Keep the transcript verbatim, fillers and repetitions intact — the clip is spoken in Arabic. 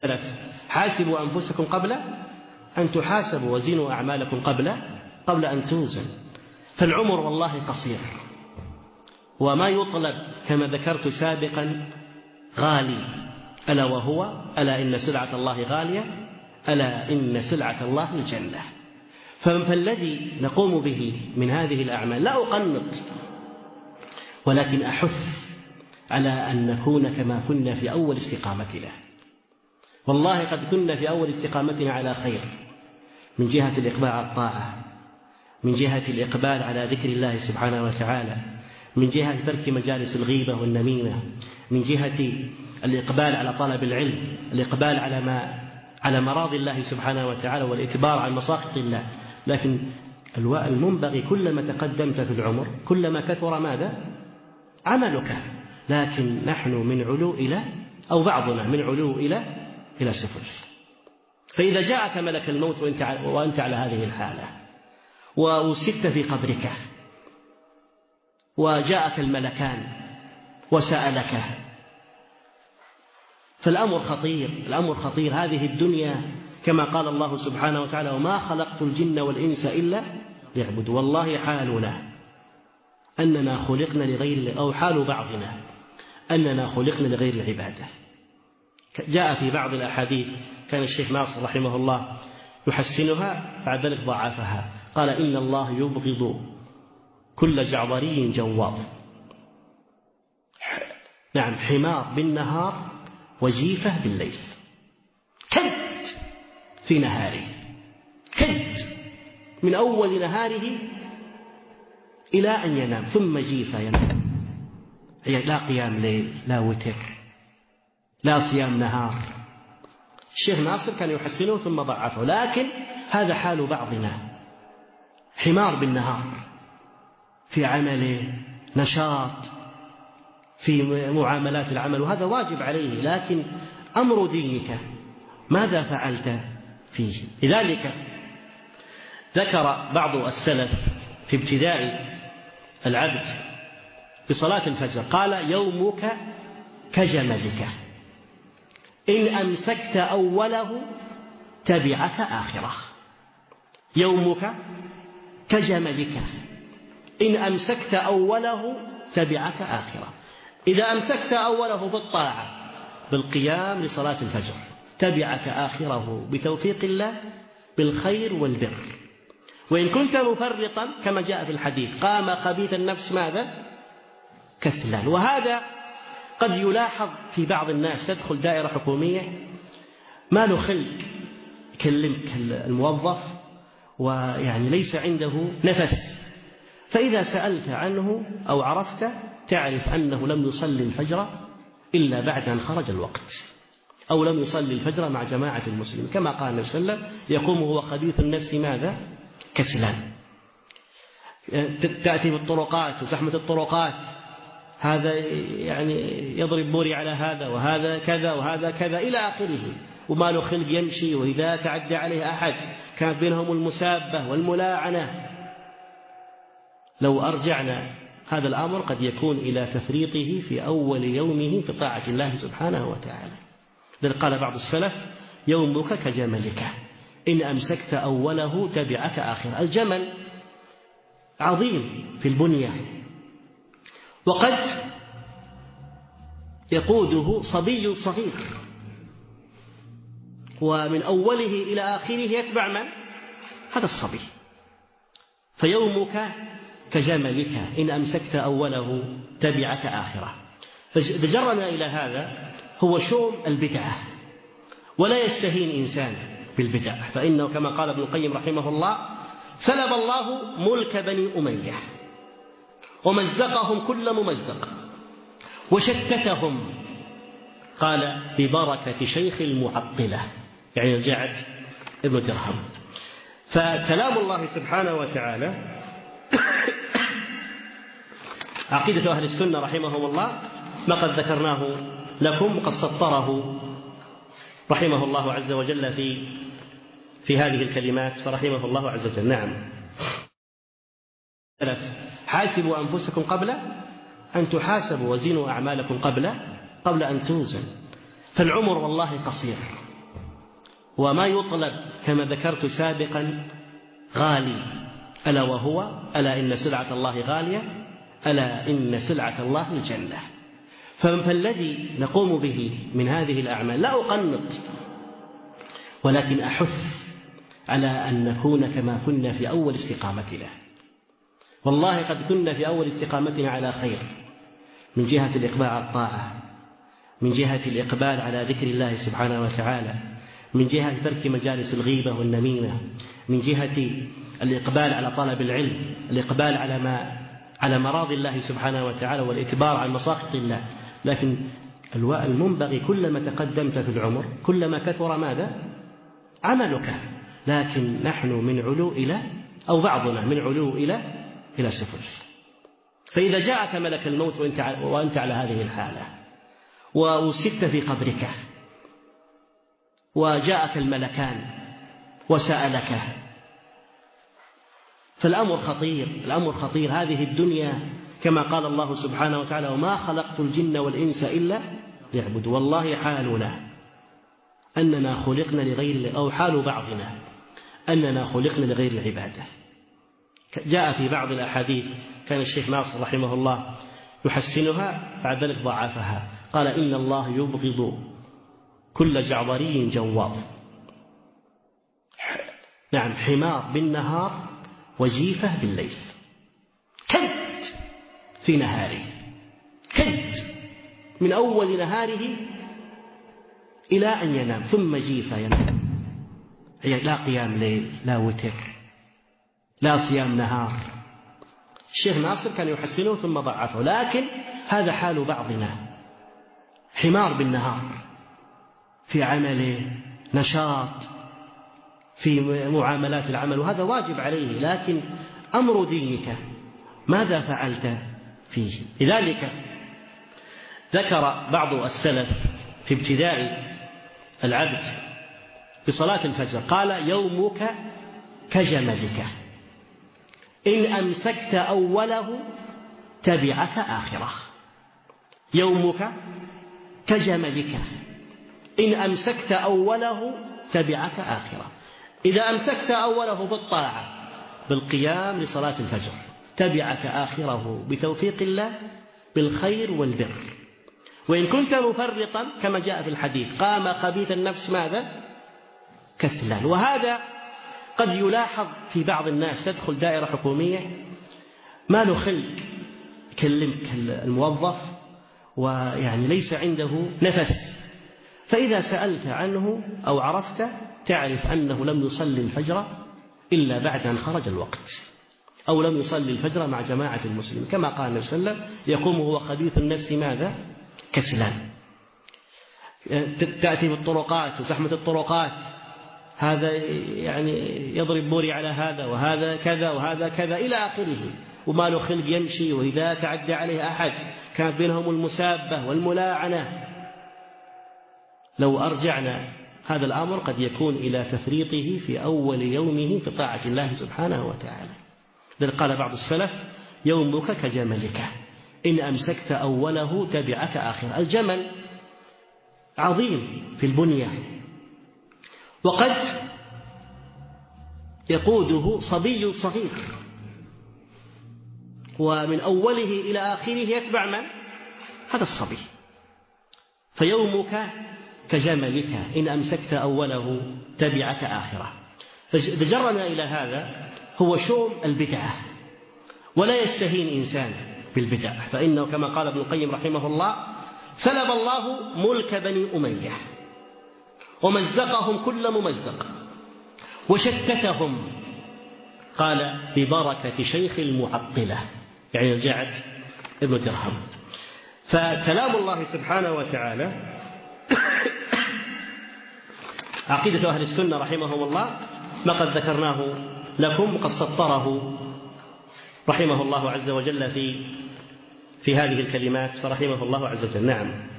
حاسبوا أنفسكم قبل أن تحاسبوا وزنوا أعمالكم قبل قبل أن توزن. فالعمر والله قصير، وما يطلب كما ذكرت سابقا غالي، ألا وهو ألا إن سلعة الله غالية، ألا إن سلعة الله الجنة. فالذي نقوم به من هذه الأعمال لا أقنط، ولكن أحث على أن نكون كما كنا في أول استقامتنا. والله قد كنا في أول استقامتنا على خير، من جهة الإقبال على الطاعة، من جهة الإقبال على ذكر الله سبحانه وتعالى، من جهة ترك مجالس الغيبة والنميمة، من جهة الإقبال على طلب العلم، الإقبال على ما على مراضي الله سبحانه وتعالى والإكبار عن مساقط الله. لكن المنبغي كلما تقدمت في العمر كلما كثر ماذا؟ عملك. لكن نحن من علو إلى أو بعضنا من علو إلى إلى صفر. فإذا جاءك ملك الموت وأنت وأنت على هذه الحالة، وسدت في قبرك، وجاءك الملكان وسألك، فالأمر خطير، الأمر خطير. هذه الدنيا كما قال الله سبحانه وتعالى: وما خلقت الجن والإنس إلا ليعبدوا. والله حالنا أننا خلقنا لغير، أو حال بعضنا أننا خلقنا لغير العبادة. جاء في بعض الأحاديث كان الشيخ ناصر رحمه الله يحسنها، بعد ذلك ضعفها، قال: إن الله يبغض كل جعبري جواب. نعم، حمار بالنهار وجيفة بالليل، كد في نهاره، كد من أول نهاره إلى أن ينام، ثم جيفة ينام، لا قيام ليل، لا وتر، لا صيام نهار. الشيخ ناصر كان يحسنه ثم ضعفه، لكن هذا حال بعضنا، حمار بالنهار، في عمله نشاط، في معاملات العمل، وهذا واجب عليه، لكن أمر دينك ماذا فعلت فيه؟ لذلك ذكر بعض السلف في ابتداء العبد بصلاة الفجر، قال: يومك كجملك إن أمسكت أوله تبعك آخره. يومك كجملك إن أمسكت أوله تبعك آخره. إذا أمسكت أوله بالطاعة، بالقيام لصلاة الفجر، تبعك آخره بتوفيق الله بالخير والبر. وإن كنت مفرطا كما جاء في الحديث، قام خبيث النفس ماذا؟ كسلان. وهذا قد يلاحظ في بعض الناس، تدخل دائرة حكومية ما له خلق، يكلمك الموظف ويعني ليس عنده نفس، فإذا سألت عنه أو عرفت تعرف أنه لم يصلي الفجر إلا بعد أن خرج الوقت، أو لم يصلي الفجر مع جماعة المسلمين، كما قال النبي صلى الله عليه وسلم: يقوم هو خبيث النفس ماذا؟ كسلان. تأتي بالطرقات وزحمة الطرقات، هذا يعني يضرب بوري على هذا، وهذا كذا وهذا كذا إلى آخره، وما له خلق يمشي، وإذا تعدى عليه أحد كانت بينهم المسابة والملاعنة. لو أرجعنا هذا الأمر قد يكون إلى تفريطه في أول يومه في طاعة الله سبحانه وتعالى. لذلك قال بعض السلف: يومك كجملك إن أمسكت أوله تبعك آخر. الجمل عظيم في البنية، وقد يقوده صبي صغير، ومن أوله إلى آخره يتبع من؟ هذا الصبي. فيومك كجملك إن أمسكت أوله تبعك آخره. فجرنا إلى هذا هو شؤم البدعة، ولا يستهين إنسان بالبدعة، فإنه كما قال ابن القيم رحمه الله: سلب الله ملك بني أمية ومزقهم كل ممزق وشتتهم، قال: ببركة شيخ المعطلة، يعني رجعت ابن درهم. فكلام الله سبحانه وتعالى عقيدة أهل السنة رحمهم الله ما قد ذكرناه لكم، وقد سطره رحمه الله عز وجل في في هذه الكلمات، فرحمه الله عز وجل. نعم، حاسبوا أنفسكم قبل أن تحاسبوا، وزنوا أعمالكم قبل قبل أن توزن. فالعمر والله قصير، وما يطلب كما ذكرت سابقا غالي، ألا وهو ألا إن سلعة الله غالية، ألا إن سلعة الله الجنة. فالذي نقوم به من هذه الأعمال لا أقنط، ولكن أحث على أن نكون كما كنا في أول استقامتنا. والله قد كنا في أول استقامتنا على خير، من جهة الإقبال على الطاعة، من جهة الإقبال على ذكر الله سبحانه وتعالى، من جهة ترك مجالس الغيبة والنميمة، من جهة الإقبال على طلب العلم، الإقبال على ما على مراضي الله سبحانه وتعالى والإكبار عن مساخط الله. لكن المنبغي كلما تقدمت في العمر كلما كثر ماذا؟ عملك. لكن نحن من علو إلى أو بعضنا من علو إلى إلى سفل. فإذا جاءك ملك الموت وأنت وأنت على هذه الحالة ووسدت في قبرك وجاءك الملكان وسألك، فالأمر خطير، الأمر خطير. هذه الدنيا كما قال الله سبحانه وتعالى: وما خلقت الجن والإنس إلا ليعبدوا. والله حالنا أننا خلقنا لغير، أو حال بعضنا أننا خلقنا لغير العبادة. جاء في بعض الأحاديث كان الشيخ ناصر رحمه الله يحسنها، بعد ذلك ضعفها، قال: إن الله يبغض كل جعبري جواب. نعم، حمار بالنهار وجيفة بالليل، كد في نهاره، كد من أول نهاره إلى أن ينام، ثم جيفة ينام. لا قيام ليل، لا وتر، لا صيام نهار. الشيخ ناصر كان يحسنه ثم ضعفه، لكن هذا حال بعضنا، حمار بالنهار في عمله، نشاط في معاملات العمل، وهذا واجب عليه، لكن أمر دينك ماذا فعلت فيه؟ لذلك ذكر بعض السلف في ابتداء العبد بصلاة الفجر، قال: يومك كجملك إن أمسكت أوله تبعك آخره. يومك كجملك إن أمسكت أوله تبعك آخره. إذا أمسكت أوله بالطاعة بالقيام لصلاة الفجر تبعك آخره بتوفيق الله بالخير والبر. وإن كنت مفرطا كما جاء في الحديث قام خبيث النفس ماذا؟ كسلان. وهذا قد يلاحظ في بعض الناس، تدخل دائرة حكومية ما له خلق، يكلمك الموظف ويعني ليس عنده نفس، فإذا سألت عنه أو عرفت تعرف أنه لم يصلي الفجر إلا بعد أن خرج الوقت، أو لم يصلي الفجر مع جماعة المسلمين، كما قال النبي صلى الله عليه وسلم: يقوم هو خبيث النفس ماذا؟ كسلان. تأتي بالطرقات وزحمة الطرقات، هذا يعني يضرب بوري على هذا، وهذا كذا وهذا كذا إلى آخره، وما له خلق يمشي، وإذا تعدى عليه أحد كانت بينهم المسابة والملاعنة. لو أرجعنا هذا الأمر قد يكون إلى تفريطه في أول يومه في طاعة الله سبحانه وتعالى. لذلك قال بعض السلف: يومك كجملك إن أمسكت أوله تبعك آخر. الجمل عظيم في البنية، وقد يقوده صبي صغير، ومن أوله إلى آخره يتبع من؟ هذا الصبي. فيومك كجملك إن أمسكت أوله تبعك آخره. فجرنا إلى هذا هو شوم البدعة، ولا يستهين إنسان بالبدعة، فإنه كما قال ابن القيم رحمه الله: سلب الله ملك بني أمية ومزقهم كل ممزق وشتتهم، قال: ببركة شيخ المعطلة، يعني رجعت ابن درهم. فكلام الله سبحانه وتعالى عقيدة أهل السنة رحمهم الله ما قد ذكرناه لكم، وقد سطره رحمه الله عز وجل في في هذه الكلمات، فرحمه الله عز وجل. نعم.